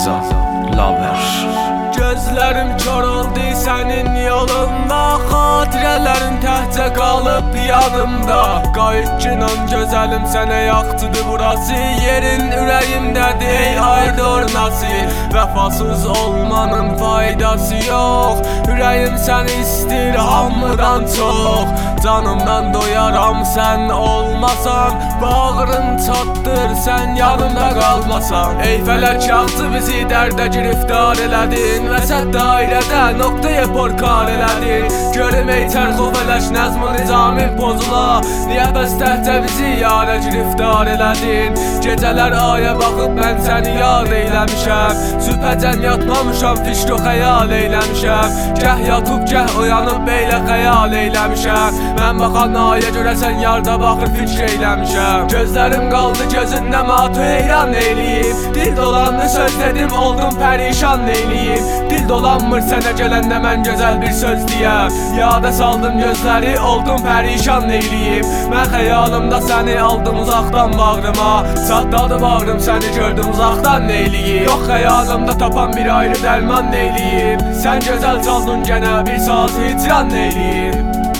Rıza Laver. Gözlərim kör oldu sənin yolunda, xatirələrin təhcə qalıb yadımda. Qayıtçınan gözəlim sənə yaxtıdır burası, yerin ürəyimdədir ey aydır nasıl. Vəfasız olmanın faydası yox, ürəyim səni istir hamıdan çox. Canımdan doyaram sən olmasan, bağrın çatdır sən yanımda qalmasan. Ey fələk yaxçı bizi dərdə giriftar elədin, vəsət dairədə noqtaya porkar elədin. Görüm ey çərxo fələş nəzm-ı nizamin pozula, niyə bəs təhcə bizi yarə giriftar elədin. Gecələr aya baxıb mən səni yad eyləmişəm, sübhəcən yatmamışam fikr o xəyal eyləmişəm. Gəh yatıb gəh oyanıb beylə xəyal eyləmişəm, mən baxan aya görəsən yarda baxır fikr eyləmişəm. Gözlərim qaldı gözündən matı heyran eyləyib, dil dolandı söz dedim oldum pərişan eyləyib. Dil dolanmır sənə gələndə mən gözəl bir söz deyəm, yada saldım gözləri oldum pərişan eyləyib. Mən xəyalımda səni aldım uzaqdan bağrıma, çatladı bağrım səni gördüm uzaqdan neyləyib. Yox xəyalımda tapan bir ayrı dərman neyləyib, sən gözəl çaldın gənə bir saz hicran neyləyib.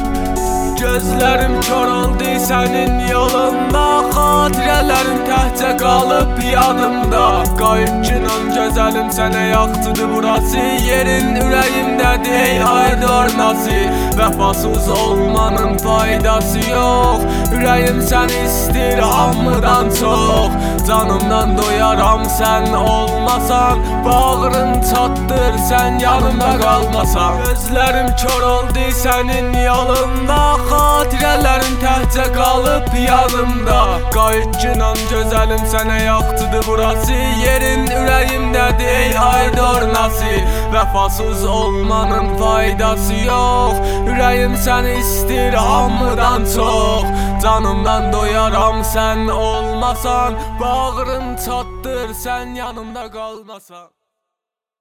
Gözlərim kör oldu sənin yolunda, xatirələrin təhcə qalıb yadımda. Qayıtçınan gözəlim sənə yaxtıdır burası, yerin ürəyimdədir ey aydır nasıl. Vəfasız olmanın faydası yox, ürəyim səni istir hamıdan çox. Canımdan doyaram sən olmasan, bağrın çatdır sən yanımda qalmasan. Gözlərim kör oldu sənin yolunda, xatirələrin təhcə qalıb yanımda. Qayıtçınan gözəlim sənə yaxtıdır burası, yerin ürəyimdədir ey aydır nasıl. Vəfasız olmanın faydası yox, ürəyim səni istir hamıdan çox. Canımdan doyaram sən olmasan, bağrın çatdır sən yanımda qalmasan.